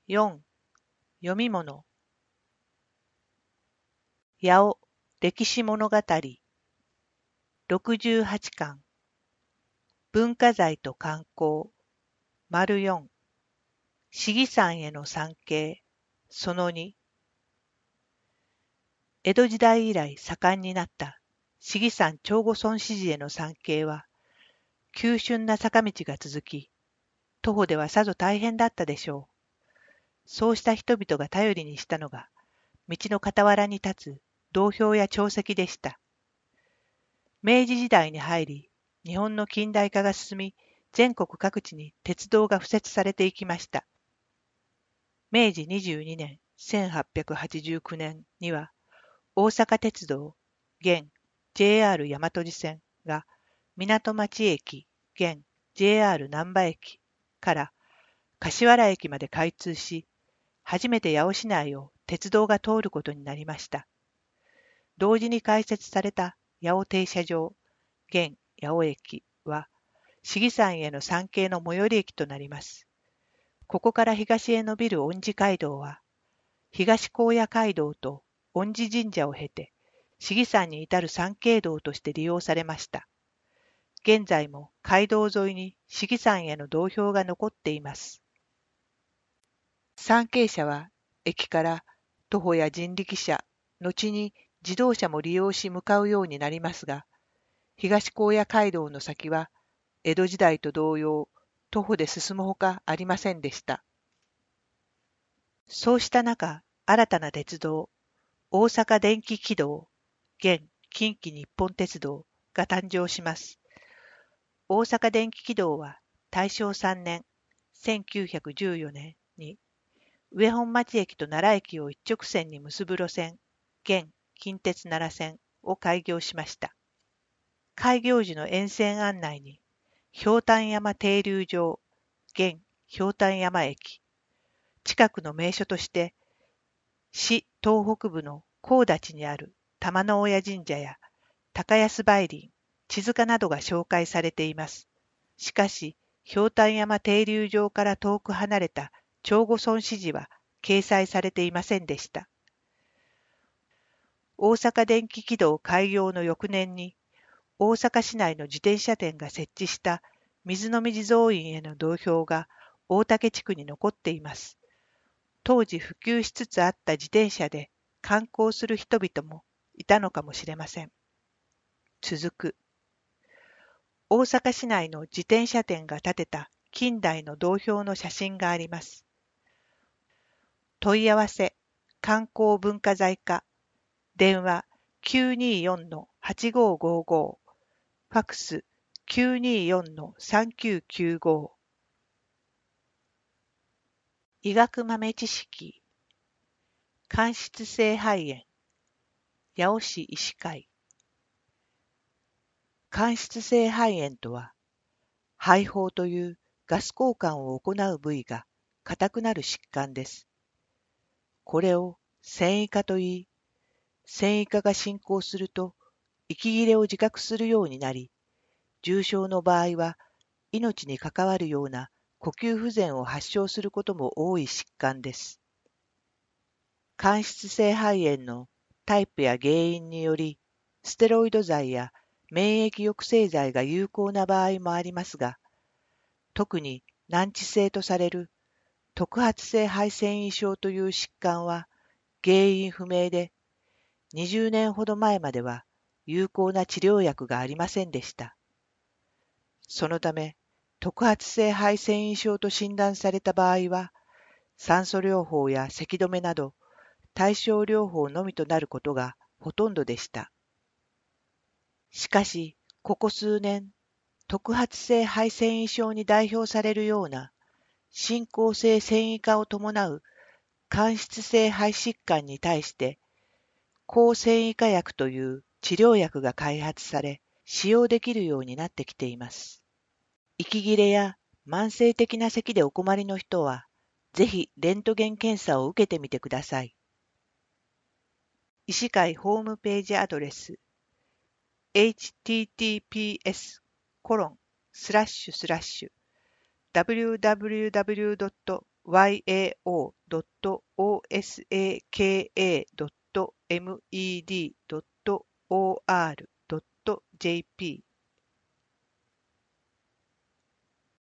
4. 読み物。八尾歴史物語。68巻。文化財と観光。丸4。市議山への参詣。その2。江戸時代以来盛んになった市議山長後村支持への参詣は、急峻な坂道が続き、徒歩ではさぞ大変だったでしょう。そうした人々が頼りにしたのが、道の傍らに立つ道標や潮石でした。明治時代に入り、日本の近代化が進み、全国各地に鉄道が敷設されていきました。明治22年、1889年には、大阪鉄道、現 JR 大和路線が港町駅、現 JR 難波駅から柏原駅まで開通し、初めて八尾市内を鉄道が通ることになりました。同時に開設された八尾停車場、現八尾駅は、市議山への参詣の最寄り駅となります。ここから東へ伸びる恩寺街道は、東高野街道と恩寺神社を経て、市議山に至る参詣道として利用されました。現在も街道沿いに市議山への道標が残っています。参詣者は駅から徒歩や人力車、後に自動車も利用し向かうようになりますが、東高野街道の先は江戸時代と同様、徒歩で進むほかありませんでした。そうした中、新たな鉄道、大阪電気軌道、現近畿日本鉄道が誕生します。大阪電気軌道は大正3年、1914年に上本町駅と奈良駅を一直線に結ぶ路線、現近鉄奈良線を開業しました。開業時の沿線案内に、ひょうたん山停留場、現ひょうたん山駅、近くの名所として、市東北部の高立にある玉の親神社や高安梅林、千塚などが紹介されています。しかし、ひょうたん山停留場から遠く離れた長後村支持は掲載されていませんでした。大阪電気軌道開業の翌年に、大阪市内の自転車店が設置した水飲地蔵院への道標が大竹地区に残っています。当時普及しつつあった自転車で観光する人々もいたのかもしれません。続く。大阪市内の自転車店が建てた近代の道標の写真があります。問い合わせ、観光文化財課、電話 924-8555、ファクス 924-3995。医学豆知識。間質性肺炎。八尾市医師会。間質性肺炎とは、肺胞というガス交換を行う部位が硬くなる疾患です。これを線維化といい、線維化が進行すると息切れを自覚するようになり、重症の場合は命に関わるような呼吸不全を発症することも多い疾患です。間質性肺炎のタイプや原因により、ステロイド剤や免疫抑制剤が有効な場合もありますが、特に難治性とされる特発性肺腺維症という疾患は原因不明で、20年ほど前までは有効な治療薬がありませんでした。そのため、特発性肺腺維症と診断された場合は、酸素療法や咳止めなど対症療法のみとなることがほとんどでした。しかし、ここ数年、特発性肺腺維症に代表されるような進行性線維化を伴う間質性肺疾患に対して、抗線維化薬という治療薬が開発され、使用できるようになってきています。息切れや慢性的な咳でお困りの人は、ぜひレントゲン検査を受けてみてください。医師会ホームページアドレス https://www.医 yao.osaka.med.or.jp